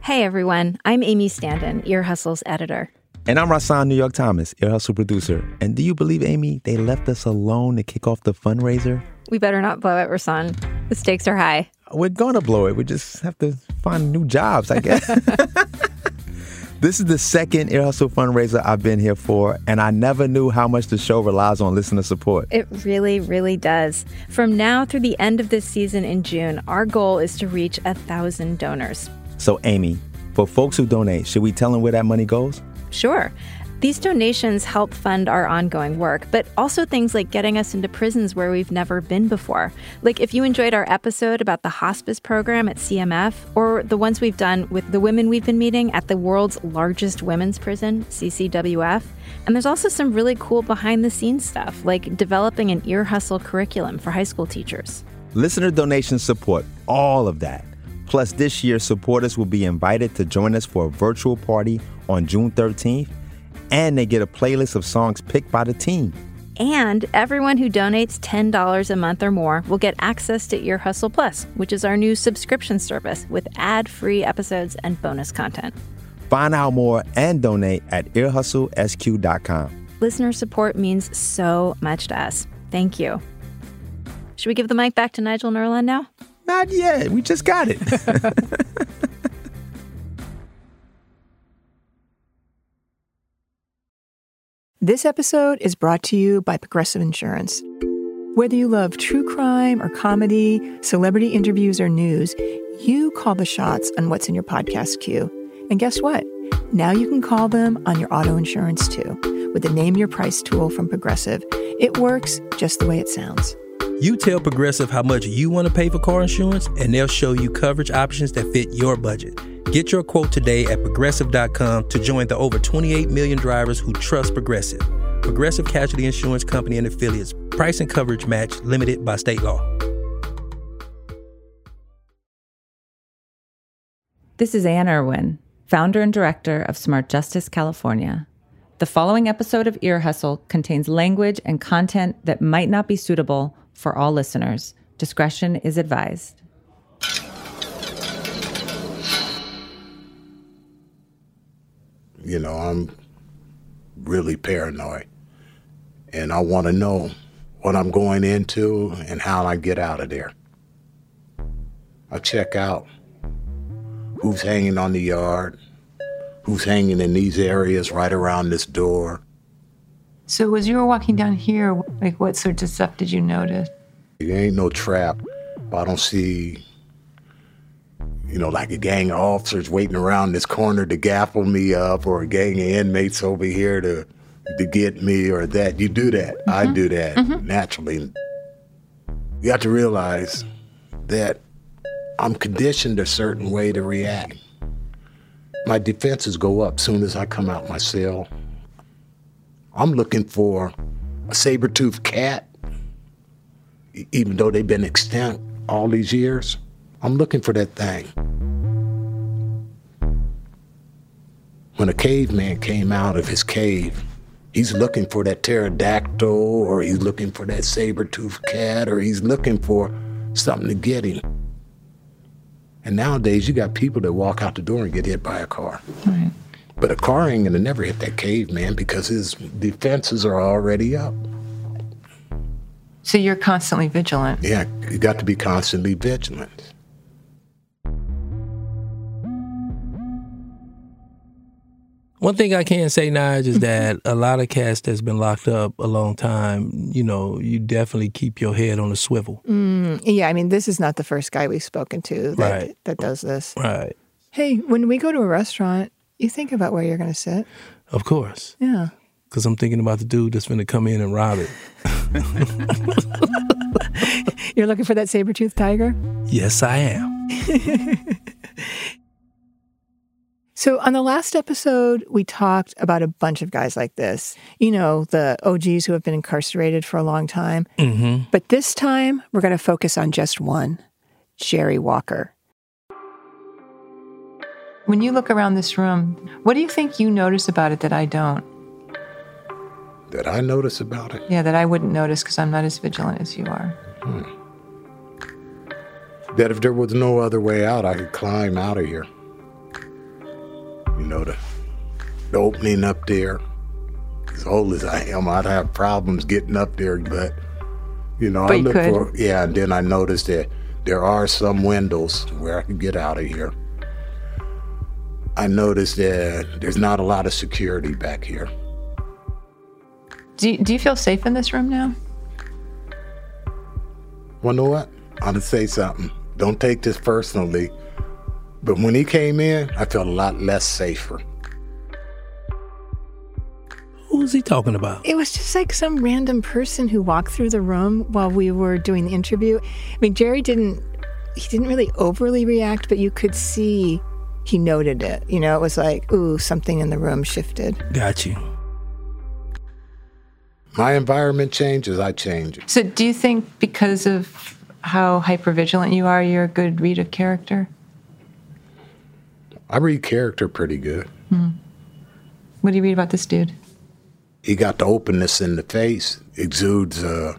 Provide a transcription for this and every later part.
Hey everyone, I'm Amy Standen, Ear Hustle's editor. And I'm Rasan New York Thomas, Ear Hustle producer. And do you believe, Amy, they left us alone to kick off the fundraiser? We better not blow it, Rasan. The stakes are high. We're going to blow it. We just have to find new jobs, I guess. This is the second Ear Hustle fundraiser I've been here for, and I never knew how much the show relies on listener support. It really, really does. From now through the end of this season in June, our goal is to reach 1,000 donors. So, Amy, for folks who donate, should we tell them where that money goes? Sure. These donations help fund our ongoing work, but also things like getting us into prisons where we've never been before. Like if you enjoyed our episode about the hospice program at CMF, or the ones we've done with the women we've been meeting at the world's largest women's prison, CCWF. And there's also some really cool behind-the-scenes stuff, like developing an Ear Hustle curriculum for high school teachers. Listener donations support all of that. Plus, this year, supporters will be invited to join us for a virtual party on June 13th. And they get a playlist of songs picked by the team. And everyone who donates $10 a month or more will get access to Ear Hustle Plus, which is our new subscription service with ad-free episodes and bonus content. Find out more and donate at earhustlesq.com. Listener support means so much to us. Thank you. Should we give the mic back to Nigel Nerland now? Not yet. We just got it. This episode is brought to you by Progressive Insurance. Whether you love true crime or comedy, celebrity interviews or news, you call the shots on what's in your podcast queue. And guess what? Now you can call them on your auto insurance too, with the Name Your Price tool from Progressive. It works just the way it sounds. You tell Progressive how much you want to pay for car insurance, and they'll show you coverage options that fit your budget. Get your quote today at Progressive.com to join the over 28 million drivers who trust Progressive. Progressive Casualty Insurance Company and Affiliates. Price and coverage match limited by state law. This is Ann Irwin, founder and director of Smart Justice California. The following episode of Ear Hustle contains language and content that might not be suitable for all listeners. Discretion is advised. You know, I'm really paranoid, and I want to know what I'm going into and how I get out of there. I check out who's hanging on the yard, who's hanging in these areas right around this door. So as you were walking down here, like what sorts of stuff did you notice? There ain't no trap. I don't see, like a gang of officers waiting around this corner to gaffle me up, or a gang of inmates over here to get me, or that. You do that. Mm-hmm. I do that naturally. You have to realize that I'm conditioned a certain way to react. My defenses go up soon as I come out my cell. I'm looking for a saber-toothed cat, even though they've been extinct all these years. I'm looking for that thing. When a caveman came out of his cave, he's looking for that pterodactyl, or he's looking for that saber-toothed cat, or he's looking for something to get him. And nowadays, you got people that walk out the door and get hit by a car. Right. But a car ain't gonna never hit that caveman because his defenses are already up. So you're constantly vigilant. Yeah, you got to be constantly vigilant. One thing I can say, Nige, is that a lot of cats that's been locked up a long time, you definitely keep your head on a swivel. Yeah, I mean, this is not the first guy we've spoken to that does this. Right. Hey, when we go to a restaurant, you think about where you're going to sit. Of course. Yeah. Because I'm thinking about the dude that's finna come in and rob it. You're looking for that saber-toothed tiger? Yes, I am. So on the last episode, we talked about a bunch of guys like this. The OGs who have been incarcerated for a long time. Mm-hmm. But this time, we're going to focus on just one, Jerry Walker. When you look around this room, what do you think you notice about it that I don't? That I notice about it? Yeah, that I wouldn't notice because I'm not as vigilant as you are. That if there was no other way out, I could climb out of here. the opening up there. As old as I am, I'd have problems getting up there, but I look for, and then I noticed that there are some windows where I can get out of here. I noticed that there's not a lot of security back here. Do you feel safe in this room now? Well, know what? I'm going to say something. Don't take this personally, but when he came in, I felt a lot less safer. Who's he talking about? It was just like some random person who walked through the room while we were doing the interview. I mean, Jerry didn't really overly react, but you could see he noted it. It was like, ooh, something in the room shifted. Got you. My environment changes, I change. So do you think because of how hypervigilant you are, you're a good read of character? I read character pretty good. What do you read about this dude? He got the openness in the face, exudes a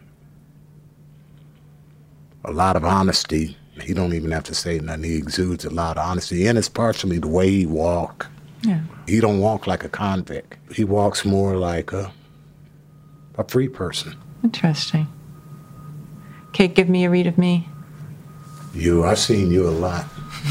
lot of honesty. He don't even have to say nothing. He exudes a lot of honesty, and it's partially the way he walk. Yeah. He don't walk like a convict. He walks more like a free person. Interesting. Okay, give me a read of me. I've seen you a lot.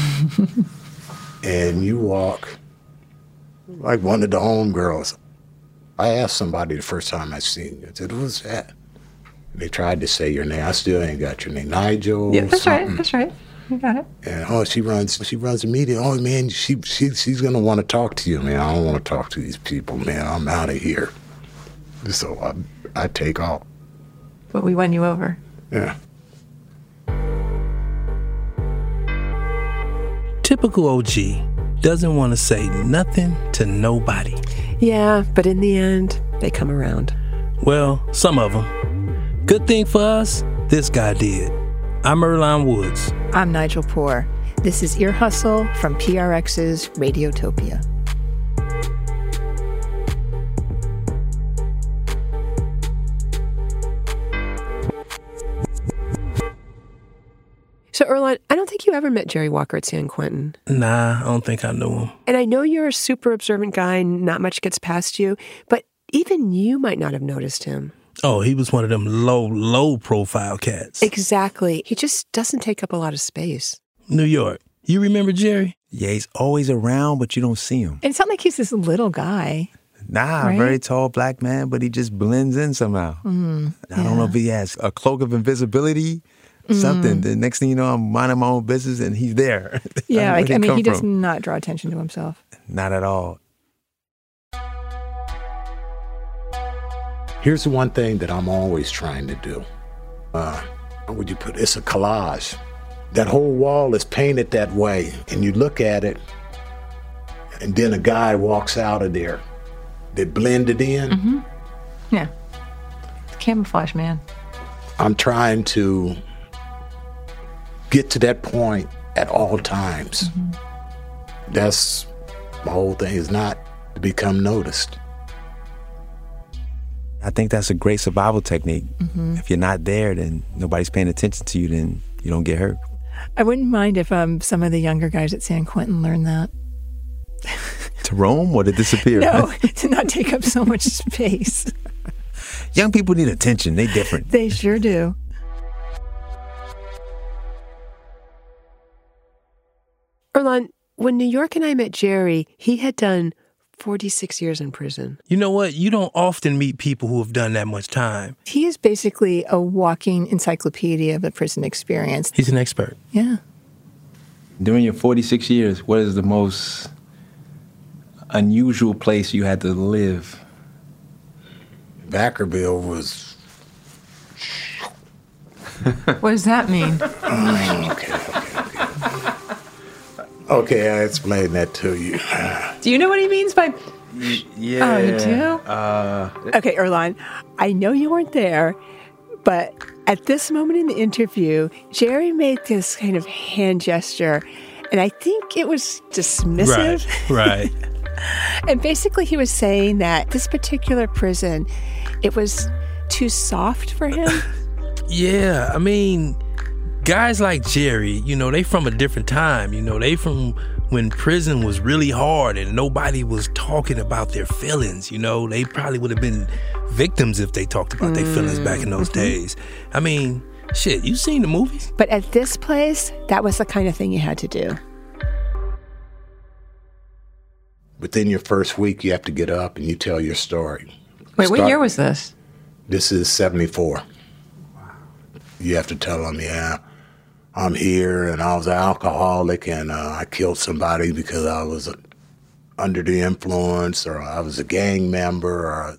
And you walk like one of the homegirls. I asked somebody the first time I seen you, I said, who's that? They tried to say your name. I still ain't got your name. Nigel. Yeah, that's something. right. That's right. You got it. And she runs the media. Oh man, she's gonna want to talk to you, man. I don't want to talk to these people, man. I'm out of here. So I take off. But we won you over. Yeah. Typical OG doesn't want to say nothing to nobody. Yeah, but in the end, they come around. Well, some of them. Good thing for us, this guy did. I'm Earlonne Woods. I'm Nigel Poor. This is Ear Hustle from PRX's Radiotopia. So, Earlonne, I don't think you ever met Jerry Walker at San Quentin. Nah, I don't think I knew him. And I know you're a super observant guy and not much gets past you, but even you might not have noticed him. Oh, he was one of them low profile cats. Exactly. He just doesn't take up a lot of space. New York. You remember Jerry? Yeah, he's always around, but you don't see him. And it's not like he's this little guy. Nah, right? Very tall black man, but he just blends in somehow. I don't know if he has a cloak of invisibility, something. The next thing you know, I'm minding my own business and he's there. Yeah, he does not draw attention to himself. Not at all. Here's the one thing that I'm always trying to do. How would you put it? It's a collage. That whole wall is painted that way, and you look at it, and then a guy walks out of there that blended in. Yeah. Camouflage, man. I'm trying to get to that point at all times. That's my whole thing, is not to become noticed. I think that's a great survival technique. If you're not there, then nobody's paying attention to you, then you don't get hurt. I wouldn't mind if some of the younger guys at San Quentin learned that. To roam or to disappear? No, to not take up so much space. Young people need attention. They different. They sure do. Earlonne, when New York and I met Jerry, he had done 46 years in prison. You know what? You don't often meet people who have done that much time. He is basically a walking encyclopedia of the prison experience. He's an expert. Yeah. During your 46 years, what is the most unusual place you had to live? Vacaville was... What does that mean? Okay, I explained that to you. Do you know what he means by... Yeah. Oh, you do? Okay, Earlonne, I know you weren't there, but at this moment in the interview, Jerry made this kind of hand gesture, and I think it was dismissive. Right. And basically he was saying that this particular prison, it was too soft for him. Yeah, I mean, guys like Jerry, they from a different time. They from when prison was really hard and nobody was talking about their feelings. They probably would have been victims if they talked about their feelings back in those days. I mean, shit, you seen the movies? But at this place, that was the kind of thing you had to do. Within your first week, you have to get up and you tell your story. Wait, what year was this? This is 74. You have to tell them, yeah, I'm here and I was an alcoholic and I killed somebody because I was under the influence, or I was a gang member, or...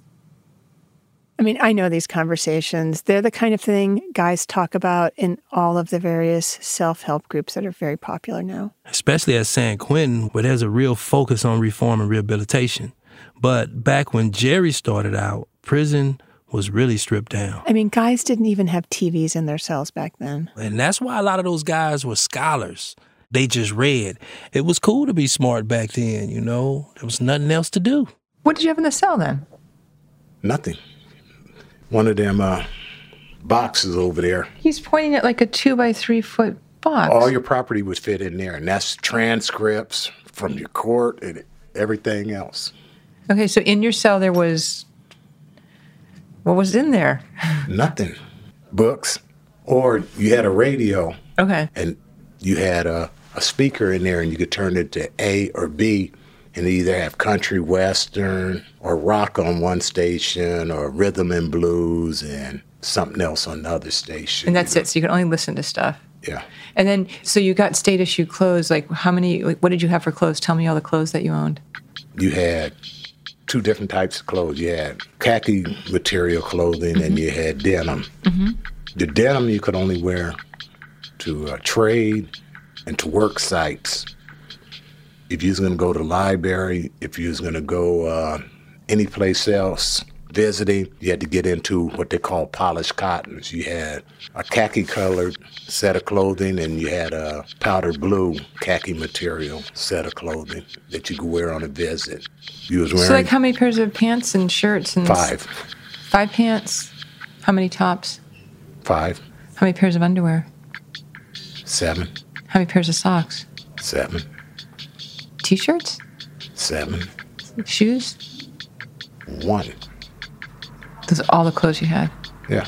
I mean, I know these conversations. They're the kind of thing guys talk about in all of the various self-help groups that are very popular now. Especially at San Quentin, where there's a real focus on reform and rehabilitation. But back when Jerry started out, prison was really stripped down. I mean, guys didn't even have TVs in their cells back then. And that's why a lot of those guys were scholars. They just read. It was cool to be smart back then, There was nothing else to do. What did you have in the cell then? Nothing. One of them boxes over there. He's pointing at like a 2-by-3 foot box. All your property would fit in there, and that's transcripts from your court and everything else. Okay, so in your cell there was... What was in there? Nothing. Books. Or you had a radio. Okay. And you had a speaker in there, and you could turn it to A or B, and either have country, western, or rock on one station, or rhythm and blues, and something else on the other station. And that's it. So you can only listen to stuff. Yeah. And then, so you got state issue clothes. Like, what did you have for clothes? Tell me all the clothes that you owned. You had 2 different types of clothes. You had khaki material clothing, and you had denim. The denim you could only wear to trade and to work sites. If you was going to go to the library, if you was going to go any place else visiting, you had to get into what they call polished cottons. You had a khaki-colored set of clothing, and you had a powder blue khaki material set of clothing that you could wear on a visit. You was wearing... So like how many pairs of pants and shirts? And 5. 5 pants? How many tops? 5. How many pairs of underwear? 7. How many pairs of socks? 7. T-shirts? 7. Shoes? 1. Those are all the clothes you had? Yeah.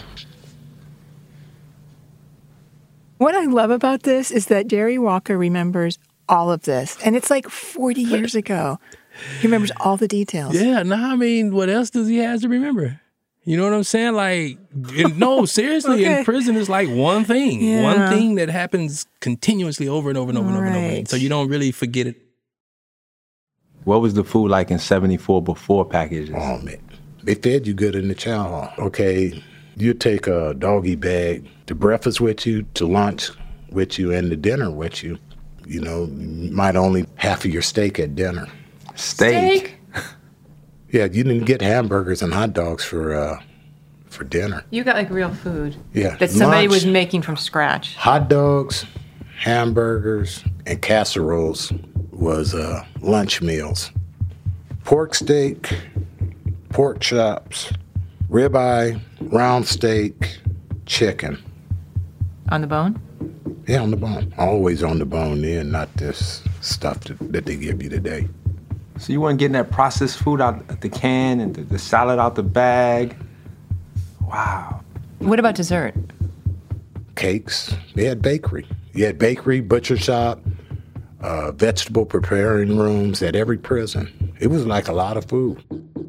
What I love about this is that Jerry Walker remembers all of this. And it's like 40 years ago. He remembers all the details. Yeah, I mean, what else does he have to remember? You know what I'm saying? Like, no, seriously, Okay. in prison it's like one thing. Yeah. One thing that happens continuously over and over and over and over and over. Right. So you don't really forget it. What was the food like in 74 before packages? Oh, man. They fed you good in the chow hall. Okay, you take a doggy bag to breakfast with you, to lunch with you, and to dinner with you. You might only half of your steak at dinner. Steak? Yeah, you didn't get hamburgers and hot dogs for dinner. You got like real food. Yeah. That somebody Lunch, was making from scratch. hot dogs, hamburgers, and casseroles was lunch meals. Pork steak, pork chops, ribeye, round steak, chicken. On the bone? Yeah, on the bone. Always on the bone then, not this stuff that they give you today. So you weren't getting that processed food out the can and the salad out the bag? Wow. What about dessert? Cakes. They had bakery. You had bakery, butcher shop, vegetable preparing rooms at every prison. It was like a lot of food.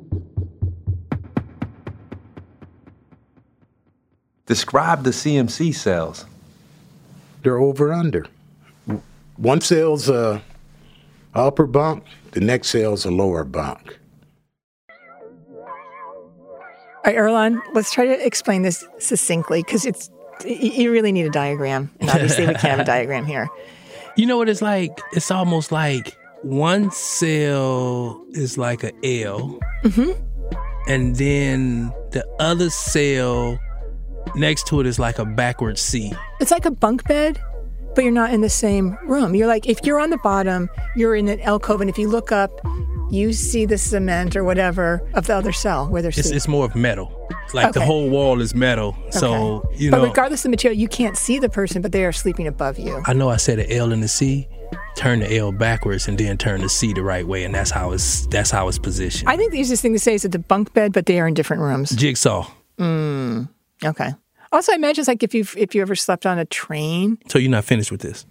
Describe the CMC cells. They're over under. One cell's a upper bunk, the next cell's a lower bunk. All right, Earlonne, let's try to explain this succinctly, because you really need a diagram. And obviously we can't have a diagram here. You know what it's like? It's almost like one cell is like an L, and then the other cell next to it is like a backward C. It's like a bunk bed, but you're not in the same room. You're like, if you're on the bottom, you're in an alcove, and if you look up, you see the cement or whatever of the other cell where they're sleeping. It's more of metal. Like the whole wall is metal. So, But regardless of the material, you can't see the person, but they are sleeping above you. I know I said an L and a C. Turn the L backwards and then turn the C the right way, and that's how it's positioned. I think the easiest thing to say is it's a bunk bed, but they are in different rooms. Jigsaw. Okay. Also, I imagine it's like if you ever slept on a train. So you're not finished with this.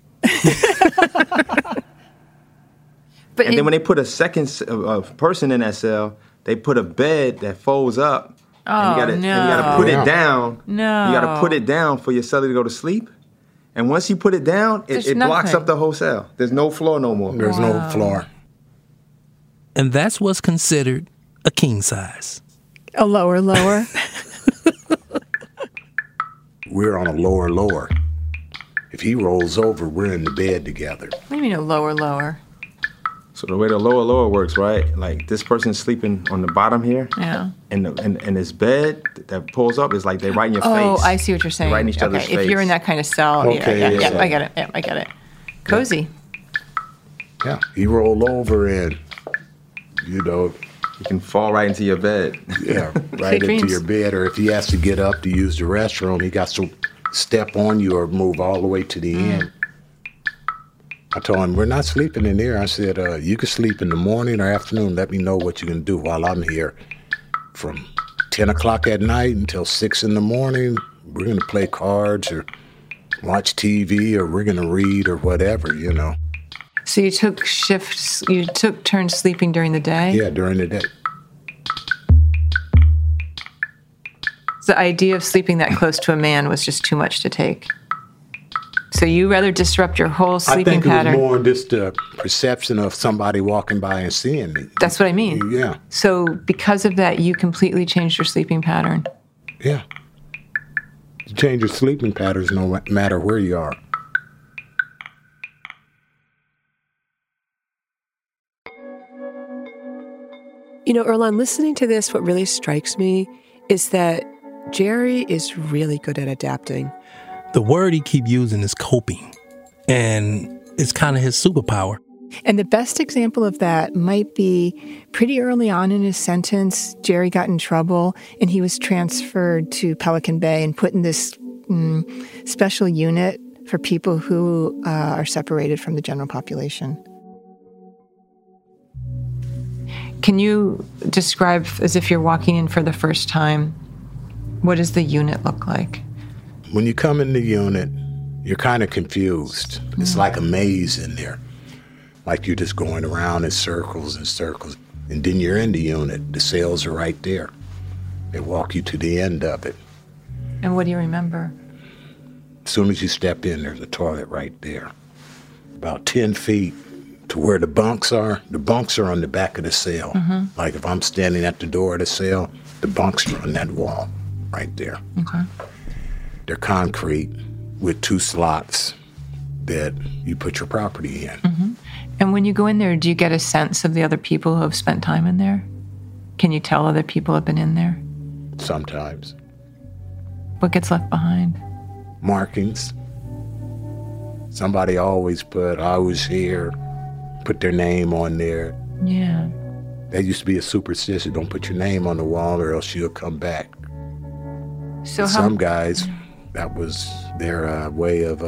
And then when they put a second person in that cell, they put a bed that folds up. And you gotta put it down. No. You gotta put it down for your cellie to go to sleep. And once you put it down, it blocks up the whole cell. There's no floor no more. There's no floor. And that's what's considered a king size. A lower. We're on a lower. If he rolls over, we're in the bed together. What do you mean a lower? So the way the lower works, right? Like this person's sleeping on the bottom here. Yeah. And this bed that pulls up is like they're right in your face. Oh, I see what you're saying. They're right in each other's face. If you're in that kind of cell. Okay, yeah, I get it. Yeah, I get it. Cozy. Yeah. He rolled over and, you can fall right into your bed. Yeah, right into your bed. Or if he has to get up to use the restroom, he got to step on you or move all the way to the end. I told him, we're not sleeping in there. I said, you can sleep in the morning or afternoon. Let me know what you're going to do while I'm here. From 10 o'clock at night until 6 in the morning, we're going to play cards or watch TV or we're going to read or whatever, So you took shifts, you took turns sleeping during the day? Yeah, during the day. The idea of sleeping that close to a man was just too much to take. So you rather disrupt your whole sleeping pattern? I think it was more just the perception of somebody walking by and seeing me. That's what I mean. Yeah. So because of that, you completely changed your sleeping pattern? Yeah. You change your sleeping patterns no matter where you are. Earlonne, listening to this, what really strikes me is that Jerry is really good at adapting. The word he keep using is coping, and it's kind of his superpower. And the best example of that might be pretty early on in his sentence, Jerry got in trouble, and he was transferred to Pelican Bay and put in this special unit for people who are separated from the general population. Can you describe, as if you're walking in for the first time, what does the unit look like? When you come in the unit, you're kind of confused. It's like a maze in there. Like you're just going around in circles and circles. And then you're in the unit. The cells are right there. They walk you to the end of it. And what do you remember? As soon as you step in, there's a toilet right there. About 10 feet to where the bunks are on the back of the cell. Like if I'm standing at the door of the cell, the bunks are on that wall right there. Okay. They're concrete with 2 slots that you put your property in. And when you go in there, do you get a sense of the other people who have spent time in there? Can you tell other people have been in there? Sometimes. What gets left behind? Markings. Somebody always put, I was here, put their name on there. Yeah. That used to be a superstition. Don't put your name on the wall or else you'll come back. So some guys, that was their way of...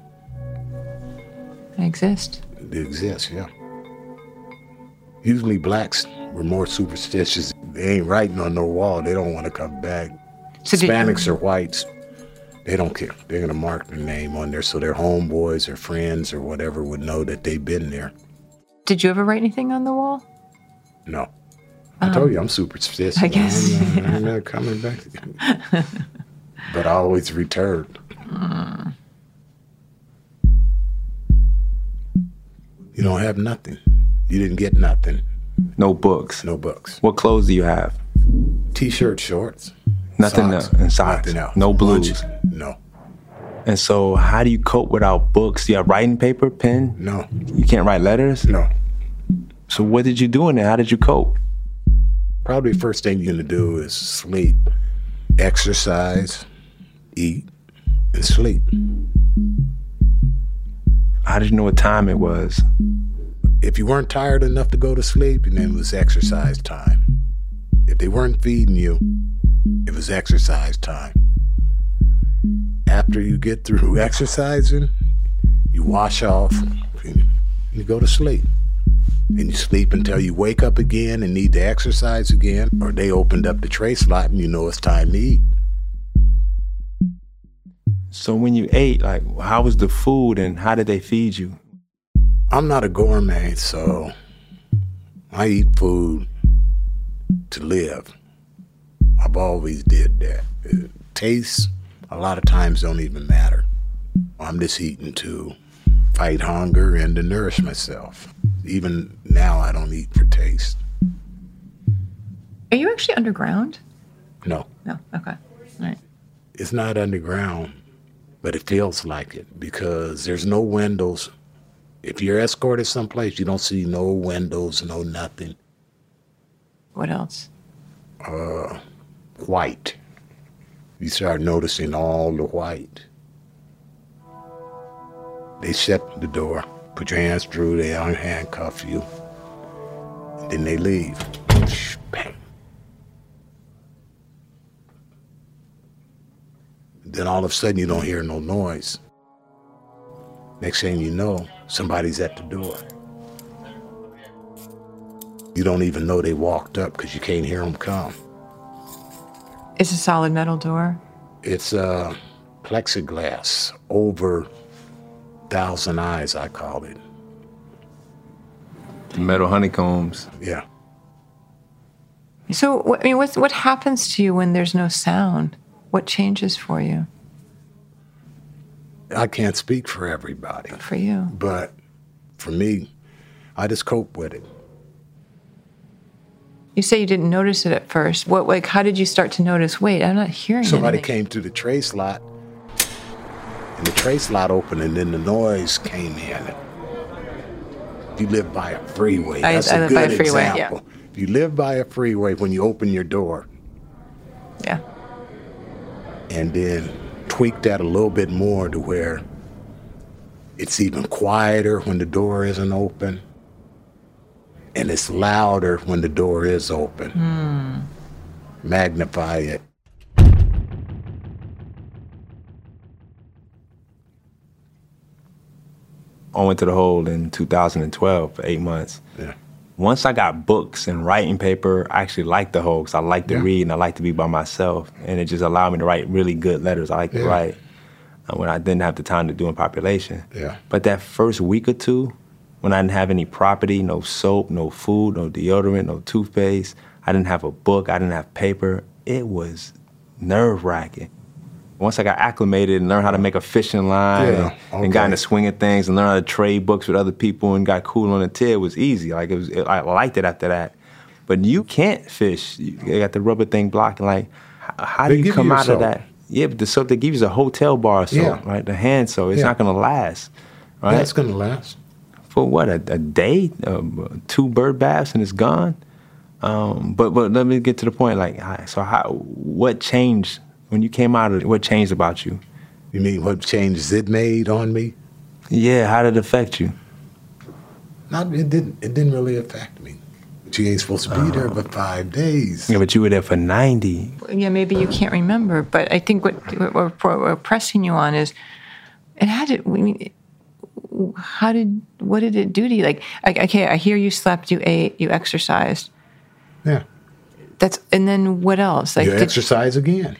exist. They exist, yeah. Usually blacks were more superstitious. They ain't writing on no wall. They don't want to come back. So Hispanics or whites, they don't care. They're going to mark their name on there so their homeboys or friends or whatever would know that they've been there. Did you ever write anything on the wall? No. I told you I'm superstitious. I guess. I'm not coming back. But I always returned. You don't have nothing. You didn't get nothing. No books. No books. What clothes do you have? T-shirt, shorts. Nothing socks. else. And socks. Nothing else. No blues. Lunches. No. And so how do you cope without books? Do you have writing paper, pen? No. You can't write letters? No. So what did you do in there? How did you cope? Probably the first thing you're going to do is sleep, exercise, eat, and sleep. How did you know what time it was? If you weren't tired enough to go to sleep, then it was exercise time. If they weren't feeding you, It was exercise time. After you get through exercising, you wash off and you go to sleep. And you sleep until you wake up again and need to exercise again, or they opened up the tray slot and you know it's time to eat. So when you ate, like, how was the food and how did they feed you? I'm not a gourmet, so I eat food to live. I've always did that. Taste, a lot of times, don't even matter. I'm just eating to fight hunger and to nourish myself. Even now, I don't eat for taste. Are you actually underground? No. No. Okay. All right. It's not underground, but it feels like it because there's no windows. If you're escorted someplace, you don't see no windows, no nothing. What else? White. You start noticing all the white. They shut the door, put your hands through, they unhandcuff you, and then they leave. Bang. Then all of a sudden you don't hear no noise. Next thing you know, somebody's at the door. You don't even know they walked up because you can't hear them come. It's a solid metal door? It's plexiglass over 1,000 eyes, I call it. Metal honeycombs. Yeah. So, what happens to you when there's no sound? What changes for you? I can't speak for everybody. For you. But for me, I just cope with it. You say you didn't notice it at first. How did you start to notice, wait, I'm not hearing Somebody anything? came through the tray slot, and the tray slot opened, and then the noise came in. If you live by a freeway, that's a good example. Yeah. If you live by a freeway, when you open your door, Yeah. and then tweak that a little bit more to where it's even quieter when the door isn't open, and it's louder when the door is open. Magnify it. I went to the hole in 2012 for 8 months. Yeah. Once I got books and writing paper, I actually liked the hole because I like to read and I like to be by myself. And it just allowed me to write really good letters. I like to write when I didn't have the time to do in population. Yeah. But that first week or two, when I didn't have any property, no soap, no food, no deodorant, no toothpaste, I didn't have a book, I didn't have paper, it was nerve-wracking. Once I got acclimated and learned how to make a fishing line and got in the swing of things and learned how to trade books with other people and got cool on the tier, it was easy. I liked it after that. But you can't fish. You got the rubber thing blocking. Like, how do you come out of that? Yeah, but the soap they give you is a hotel bar soap, right? The hand soap. It's not going to last, right? Yeah, it's going to last. For what, a day? 2 bird baths and it's gone? But let me get to the point. What changed when you came out of it? What changed about you? You mean what changes it made on me? Yeah, how did it affect you? It didn't really affect me. But you ain't supposed to be there but 5 days. Yeah, but you were there for 90. Yeah, maybe you can't remember, but I think what we're pressing you on is, what did it do to you? Like, okay, I hear you slept, you ate, you exercised. Yeah. And then what else? Like, you exercise again.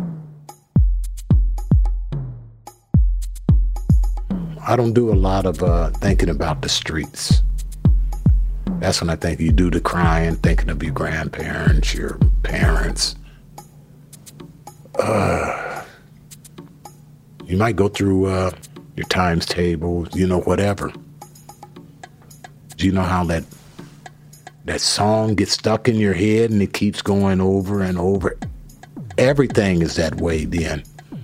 I don't do a lot of thinking about the streets. That's when I think you do the crying, thinking of your grandparents, your parents. You might go through your times table, whatever. Do you know how that song gets stuck in your head and it keeps going over and over? Everything is that way then.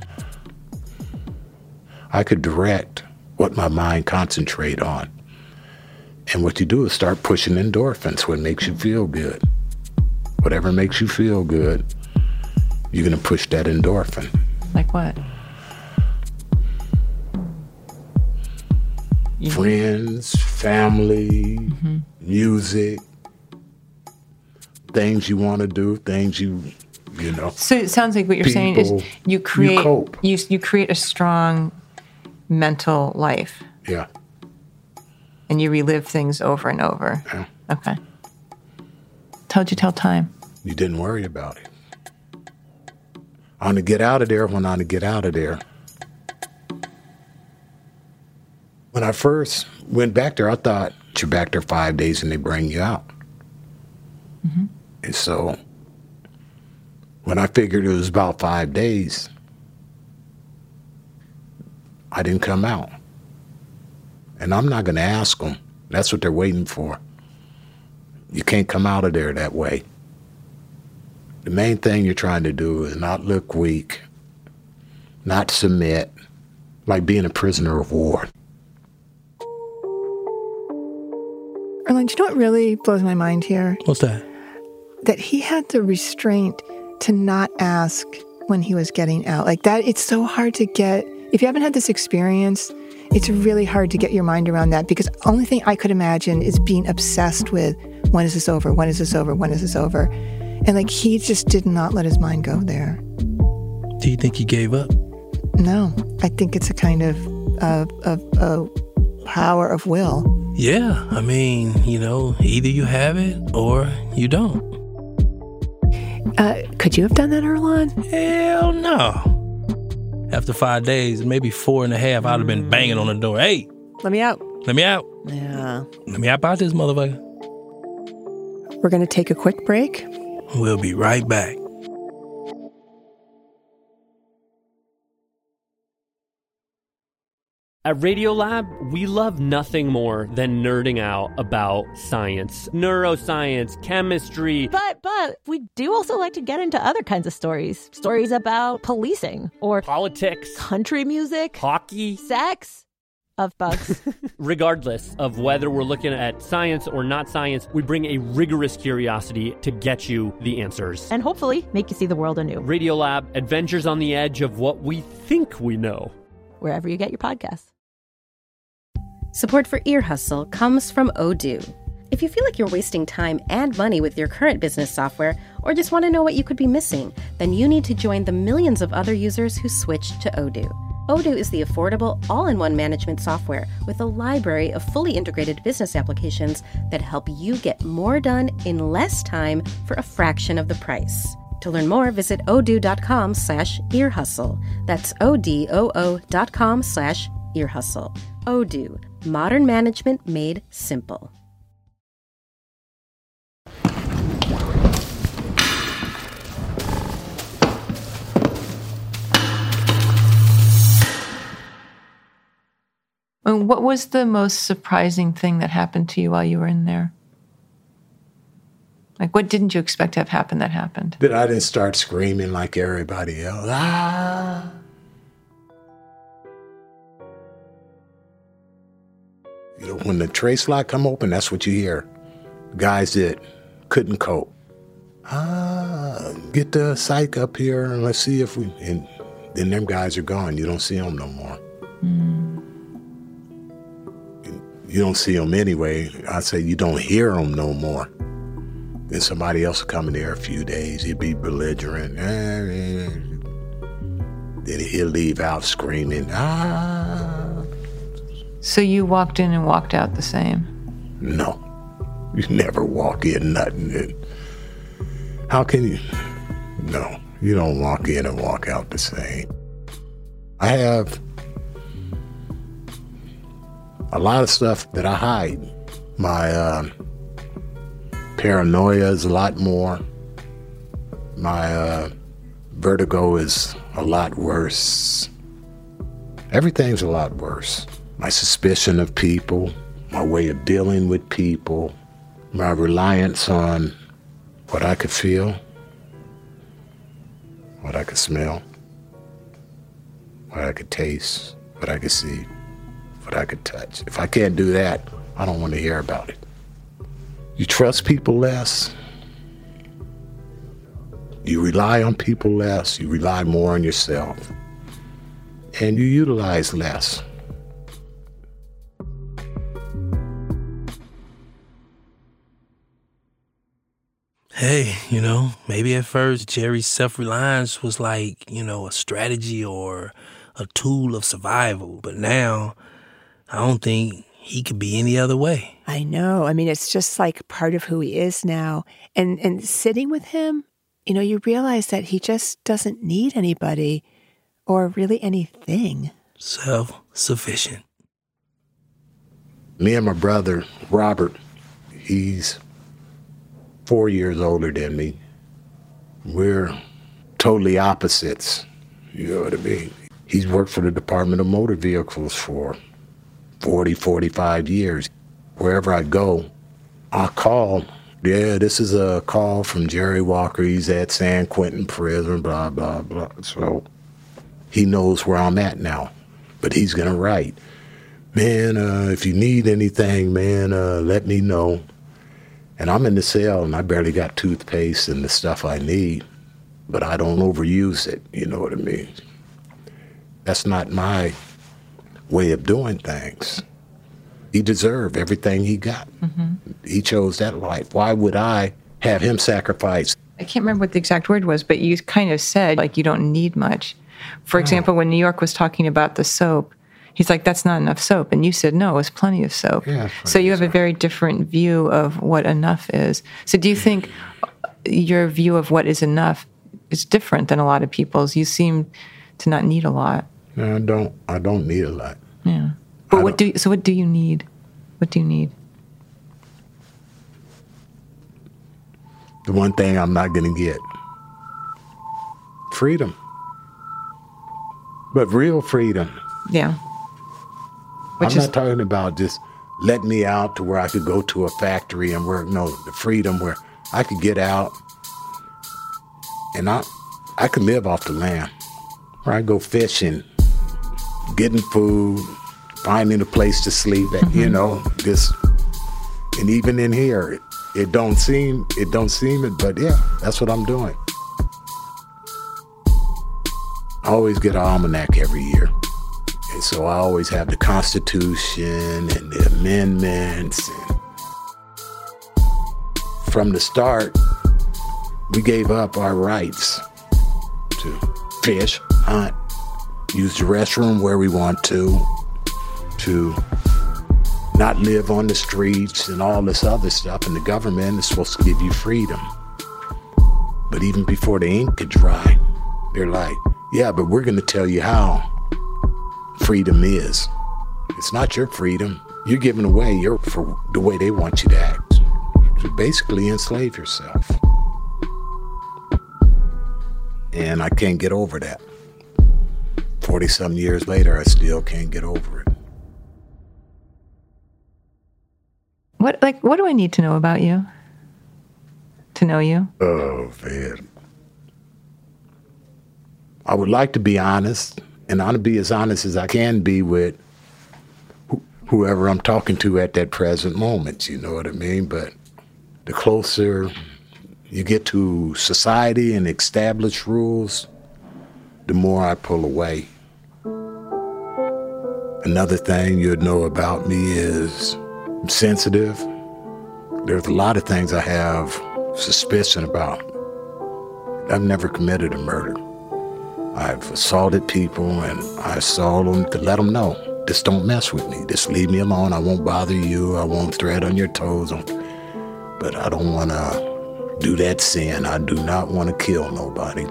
I could direct what my mind concentrate on. And what you do is start pushing endorphins, what makes you feel good. Whatever makes you feel good, you're going to push that endorphin. Like what? Friends, family, music, things you want to do, things you you know. So it sounds like what you're saying is you cope. create a strong mental life. Yeah. And you relive things over and over. Yeah. Okay. How'd you tell time? You didn't worry about it. I want to get out of there when I want to get out of there. When I first went back there, I thought you're back there 5 days and they bring you out. Mm-hmm. And so when I figured it was about 5 days, I didn't come out. And I'm not going to ask them. That's what they're waiting for. You can't come out of there that way. The main thing you're trying to do is not look weak, not submit, like being a prisoner of war. Earlonne, do you know what really blows my mind here? What's that? That he had the restraint to not ask when he was getting out. Like that, it's so hard to get. If you haven't had this experience, it's really hard to get your mind around that, because the only thing I could imagine is being obsessed with, when is this over? When is this over? When is this over? And like, he just did not let his mind go there. Do you think he gave up? No, I think it's a kind of power of will. Yeah, I mean, either you have it or you don't. Could you have done that, Earlonne? Hell no. After 5 days, maybe 4.5, I'd have been banging on the door. Hey, let me out. Let me out. Yeah. Let me out this motherfucker. We're going to take a quick break. We'll be right back. At Radiolab, we love nothing more than nerding out about science, neuroscience, chemistry. But we do also like to get into other kinds of stories. Stories about policing or politics, country music, hockey, sex, of bugs. Regardless of whether we're looking at science or not science, we bring a rigorous curiosity to get you the answers. And hopefully make you see the world anew. Radiolab, adventures on the edge of what we think we know. Wherever you get your podcasts. Support for Ear Hustle comes from Odoo. If you feel like you're wasting time and money with your current business software, or just want to know what you could be missing, then you need to join the millions of other users who switched to Odoo. Odoo is the affordable, all-in-one management software with a library of fully integrated business applications that help you get more done in less time for a fraction of the price. To learn more, visit odoo.com/earhustle. That's odoo.com/earhustle. Odoo, modern management made simple. And what was the most surprising thing that happened to you while you were in there? Like, what didn't you expect to have happened that happened? That I didn't start screaming like everybody else. Ah! When the trace lock come open, that's what you hear. Guys that couldn't cope. Get the psych up here and let's see if we... And then them guys are gone. You don't see them no more. You don't see them anyway. I say you don't hear them no more. Then somebody else will come in there a few days. He'll be belligerent. Then he'll leave out screaming. So you walked in and walked out the same? No. You never walk in nothing. How can you? No, you don't walk in and walk out the same. I have a lot of stuff that I hide. My paranoia is a lot more. My vertigo is a lot worse. Everything's a lot worse. My suspicion of people, my way of dealing with people, my reliance on what I could feel, what I could smell, what I could taste, what I could see, what I could touch. If I can't do that, I don't want to hear about it. You trust people less. You rely on people less. You rely more on yourself. And you utilize less. Hey, maybe at first Jerry's self-reliance was like, a strategy or a tool of survival. But now, I don't think he could be any other way. I know. I mean, it's just like part of who he is now. And sitting with him, you realize that he just doesn't need anybody or really anything. Self-sufficient. Me and my brother, Robert, he's 4 years older than me. We're totally opposites. You know what I mean? He's worked for the Department of Motor Vehicles for 40, 45 years. Wherever I go, I call. Yeah, this is a call from Jerry Walker. He's at San Quentin Prison, blah, blah, blah. So he knows where I'm at now. But he's going to write, man, if you need anything, man, let me know. And I'm in the cell, and I barely got toothpaste and the stuff I need, but I don't overuse it, you know what I mean? That's not my way of doing things. He deserved everything he got. Mm-hmm. He chose that life. Why would I have him sacrifice? I can't remember what the exact word was, but you kind of said, like, you don't need much. For example, when New York was talking about the soap, he's like, that's not enough soap. And you said, no, it was plenty of soap. Yeah, so you have a very different view of what enough is. So do you think your view of what is enough is different than a lot of people's? You seem to not need a lot. No, I don't need a lot. Yeah. But what do you need? What do you need? The one thing I'm not going to get. Freedom. But real freedom. Yeah. I'm not talking about just let me out to where I could go to a factory and work. No, the freedom where I could get out and I could live off the land. Where I go fishing, getting food, finding a place to sleep at, and even in here, it don't seem it, but yeah, that's what I'm doing. I always get an almanac every year. And so I always have the Constitution and the amendments. And from the start, we gave up our rights to fish, hunt, use the restroom where we want to not live on the streets and all this other stuff. And the government is supposed to give you freedom. But even before the ink could dry, they're like, yeah, but we're going to tell you how freedom is. It's not your freedom. You're giving away for the way they want you to act. To basically enslave yourself. And I can't get over that. 40-some years later, I still can't get over it. What do I need to know about you? To know you? Oh, man. I would like to be honest, and I want to be as honest as I can be with whoever I'm talking to at that present moment, you know what I mean? But the closer you get to society and established rules, the more I pull away. Another thing you'd know about me is I'm sensitive. There's a lot of things I have suspicion about. I've never committed a murder. I've assaulted people, and I assault them to let them know, just don't mess with me. Just leave me alone. I won't bother you. I won't tread on your toes. But I don't want to do that sin. I do not want to kill nobody.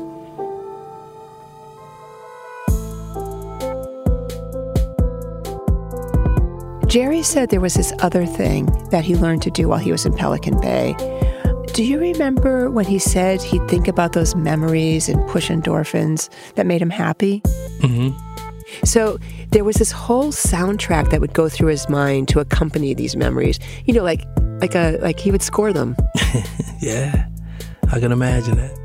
Jerry said there was this other thing that he learned to do while he was in Pelican Bay. Do you remember when he said he'd think about those memories and push endorphins that made him happy? Mm-hmm. So there was this whole soundtrack that would go through his mind to accompany these memories. You know, like he would score them. Yeah, I can imagine that.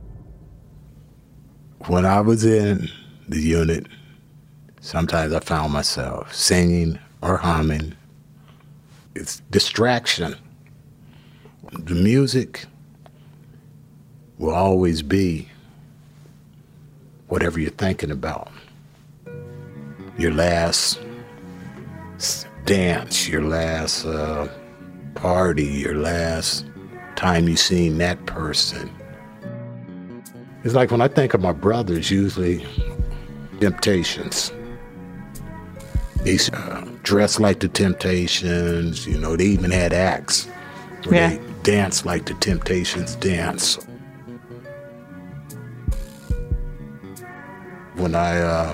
When I was in the unit, sometimes I found myself singing or humming. It's distraction. The music will always be whatever you're thinking about. Your last dance, your last party, your last time you seen that person. It's like when I think of my brothers, usually Temptations. They dressed like the Temptations, you know, they even had acts where they danced like the Temptations dance. When I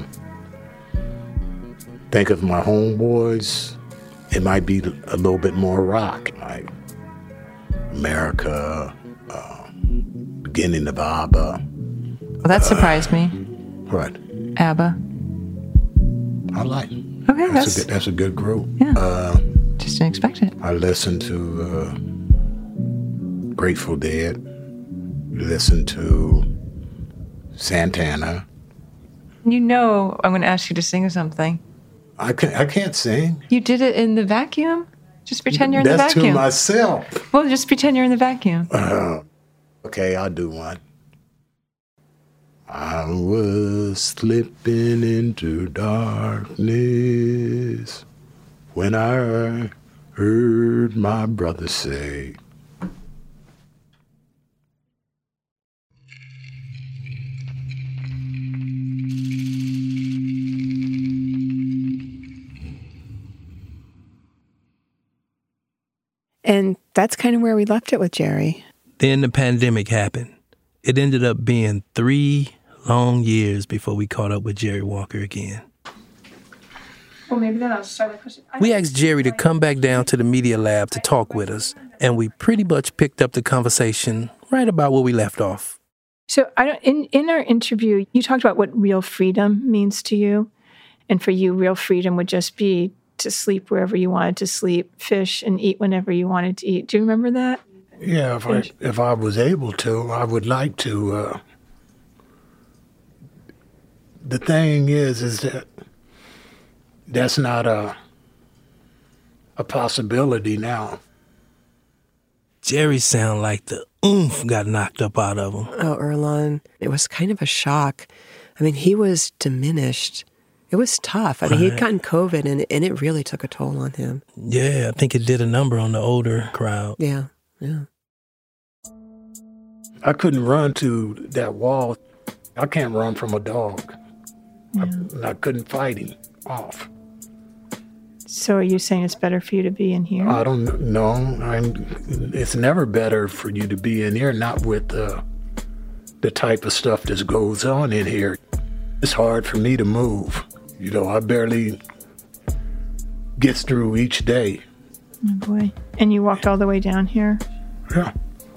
think of my homeboys, it might be a little bit more rock, like America, beginning of ABBA. Well, that surprised me. What? ABBA. I like. Okay, that's a good group. Yeah. Just didn't expect it. I listened to Grateful Dead. Listened to Santana. You know, I'm going to ask you to sing something. I can't sing. You did it in the vacuum? Just pretend you're in the vacuum. That's to myself. Well, just pretend you're in the vacuum. Okay, I'll do one. I was slipping into darkness when I heard my brother say, And that's kind of where we left it with Jerry. Then the pandemic happened. It ended up being 3 long years before we caught up with Jerry Walker again. Well, maybe then I'll start the question. We asked Jerry to come back down to the media lab to talk with us, and we pretty much picked up the conversation right about where we left off. So in our interview, you talked about what real freedom means to you. And for you, real freedom would just be to sleep wherever you wanted to sleep, fish, and eat whenever you wanted to eat. Do you remember that? Yeah, if I was able to, I would like to. The thing is that that's not a possibility now. Jerry sounded like the oomph got knocked up out of him. Oh, Earlonne, it was kind of a shock. I mean, he was diminished. It was tough. I mean, he'd gotten COVID, and it really took a toll on him. Yeah, I think it did a number on the older crowd. Yeah. I couldn't run to that wall. I can't run from a dog. Yeah. I couldn't fight him off. So are you saying it's better for you to be in here? I don't know. It's never better for you to be in here, not with the type of stuff that goes on in here. It's hard for me to move. You know, I barely get through each day. Oh, boy. And you walked all the way down here? Yeah.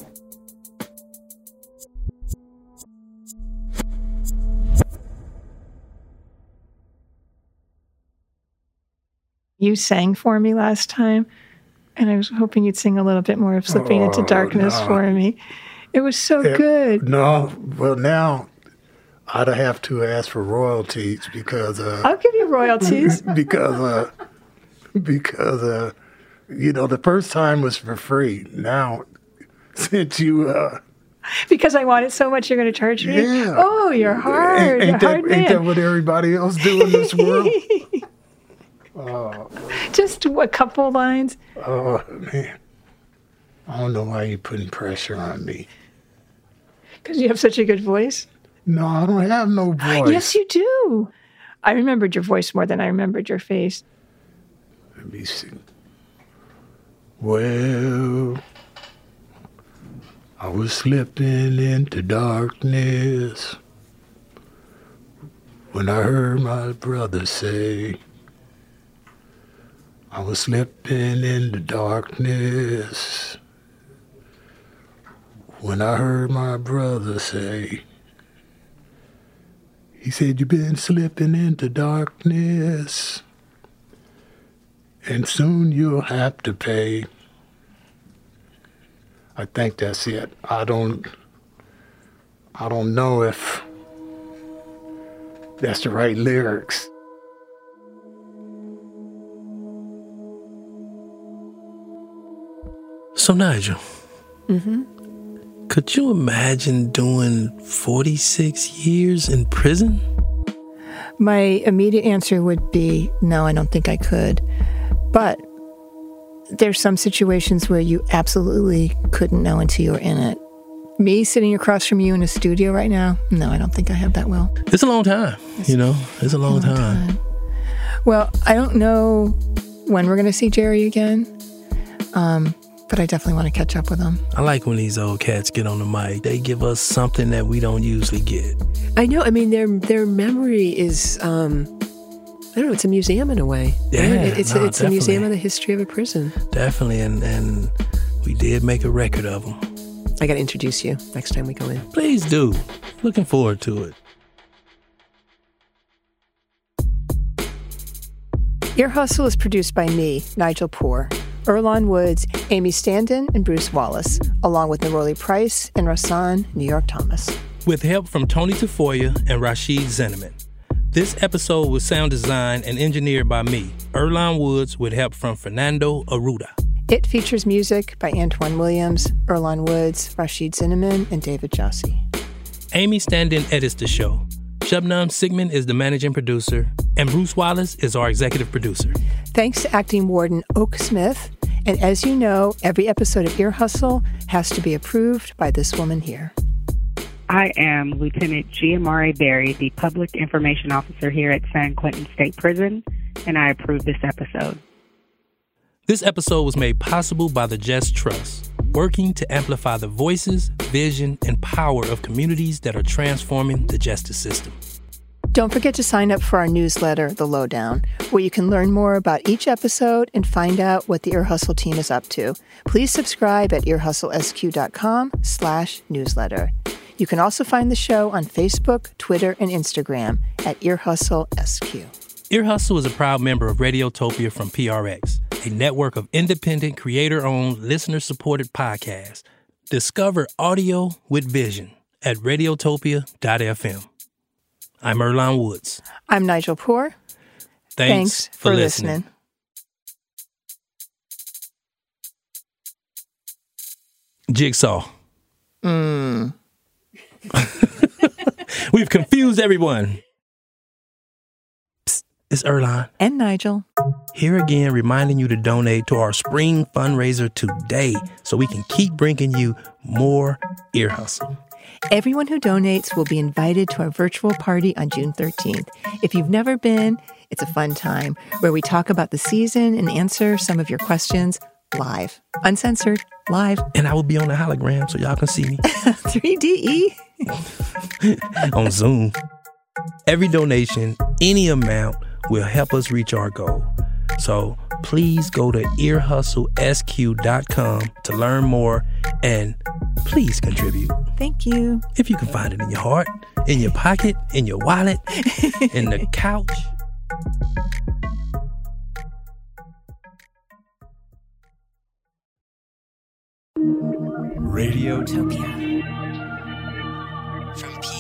You sang for me last time, and I was hoping you'd sing a little bit more of Slipping into Darkness for me. It was so good. No, well, now I'd have to ask for royalties because... I'll give you royalties. because you know, the first time was for free. Now, since you... because I want it so much, you're going to charge me? Yeah. Oh, you're hard. Ain't that what everybody else do in this world? Just a couple lines. Oh, man. I don't know why you're putting pressure on me. Because you have such a good voice? No, I don't have no voice. Yes, you do. I remembered your voice more than I remembered your face. Let me see. Well, I was slipping into darkness when I heard my brother say, I was slipping into darkness when I heard my brother say, he said, you've been slipping into darkness and soon you'll have to pay. I think that's it. I don't know if that's the right lyrics. So, Nigel, could you imagine doing 46 years in prison? My immediate answer would be, no, I don't think I could. But there's some situations where you absolutely couldn't know until you were in it. Me sitting across from you in a studio right now, no, I don't think I have that will. It's a long time, It's a long time. Well, I don't know when we're going to see Jerry again, but I definitely want to catch up with him. I like when these old cats get on the mic. They give us something that we don't usually get. I know. I mean, their memory is, I don't know, it's a museum in a way. Yeah, it's a museum of the history of a prison. Definitely, and we did make a record of them. I got to introduce you next time we go in. Please do. Looking forward to it. Ear Hustle is produced by me, Nigel Poor, Earlonne Woods, Amy Standen, and Bruce Wallace, along with Neroli Price and Rasan New York Thomas. With help from Tony Tafoya and Rashid Zinneman. This episode was sound designed and engineered by me, Earlonne Woods, with help from Fernando Arruda. It features music by Antoine Williams, Earlonne Woods, Rashid Zinneman, and David Jassy. Amy Standen edits the show. Shubnam Sigmund is the managing producer, and Bruce Wallace is our executive producer. Thanks to acting warden Oak Smith. And as you know, every episode of Ear Hustle has to be approved by this woman here. I am Lieutenant Giamare Berry, the Public Information Officer here at San Quentin State Prison, and I approve this episode. This episode was made possible by the Just Trust, working to amplify the voices, vision, and power of communities that are transforming the justice system. Don't forget to sign up for our newsletter, The Lowdown, where you can learn more about each episode and find out what the Ear Hustle team is up to. Please subscribe at earhustlesq.com/newsletter. You can also find the show on Facebook, Twitter, and Instagram at Ear Hustle SQ. Ear Hustle is a proud member of Radiotopia from PRX, a network of independent, creator-owned, listener-supported podcasts. Discover audio with vision at radiotopia.fm. I'm Earlonne Woods. I'm Nigel Poor. Thanks for listening. Jigsaw. We've confused everyone. Psst, it's Earlonne. And Nigel. Here again, reminding you to donate to our spring fundraiser today so we can keep bringing you more Ear Hustle. Everyone who donates will be invited to our virtual party on June 13th. If you've never been, it's a fun time where we talk about the season and answer some of your questions live. Uncensored, live. And I will be on the hologram so y'all can see me. 3DE. On Zoom. Every donation, any amount, will help us reach our goal. So please go to earhustlesq.com to learn more and please contribute. Thank you. If you can find it in your heart, in your pocket, in your wallet, in the couch. Radiotopia from